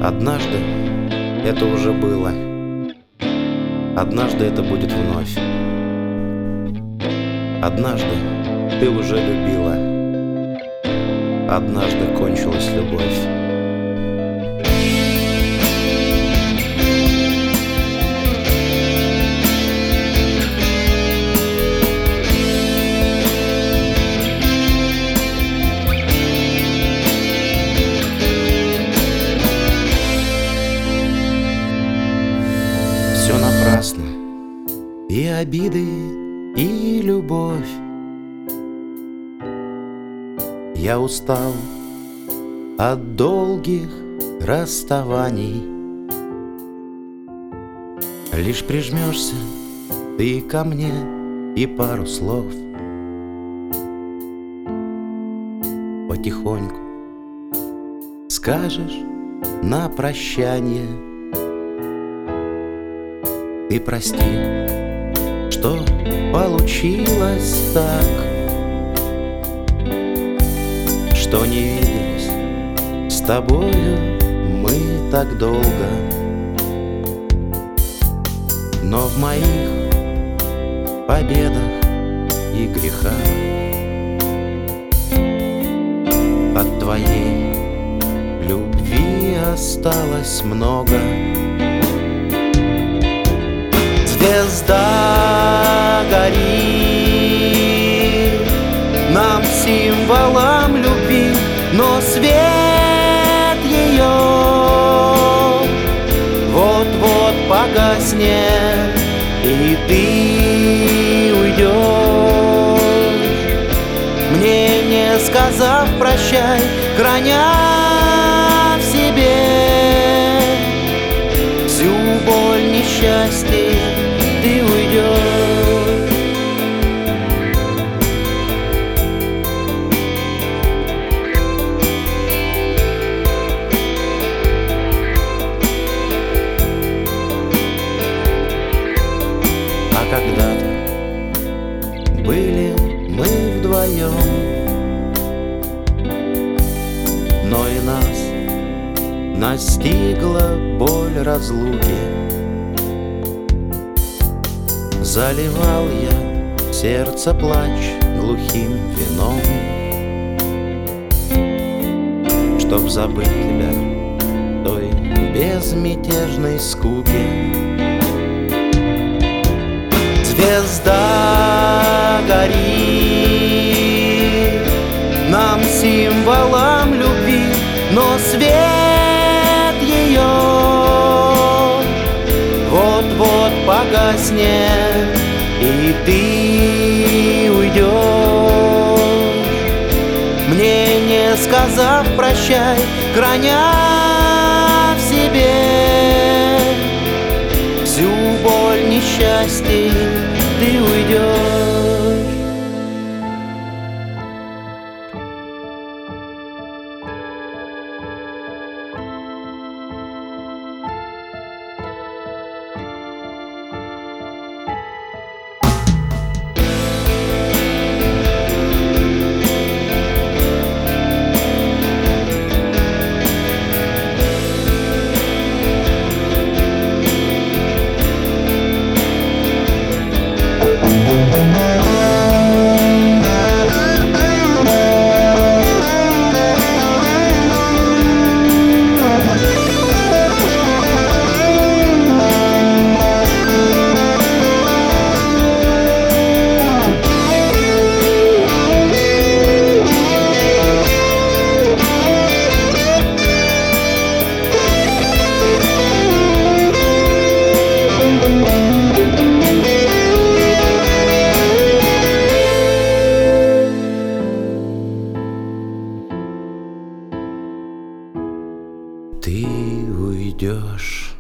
Однажды это уже было, однажды это будет вновь. Однажды ты уже любила, однажды кончилась любовь. Все напрасно, и обиды, и любовь. Я устал от долгих расставаний. Лишь прижмешься ты ко мне, и пару слов потихоньку скажешь на прощание. Ты прости, что получилось так, что не виделись с тобою мы так долго. Но в моих победах и грехах от твоей любви осталось много. Звезда горит нам символом любви, но свет ее вот-вот погаснет, и ты уйдешь, мне не сказав прощай, храня в себе всю боль несчастья. Ты уйдешь. А когда-то были мы вдвоем, но и нас настигла боль разлуки. Заливал я сердце плач глухим вином, чтоб забыть тебя той безмятежной скуки. Звезда горит нам символом любви, но свет ее вот-вот погаснет, и ты уйдешь, мне не сказав прощай, храня в себе всю боль несчастья. Ты уйдешь. Ты уйдешь.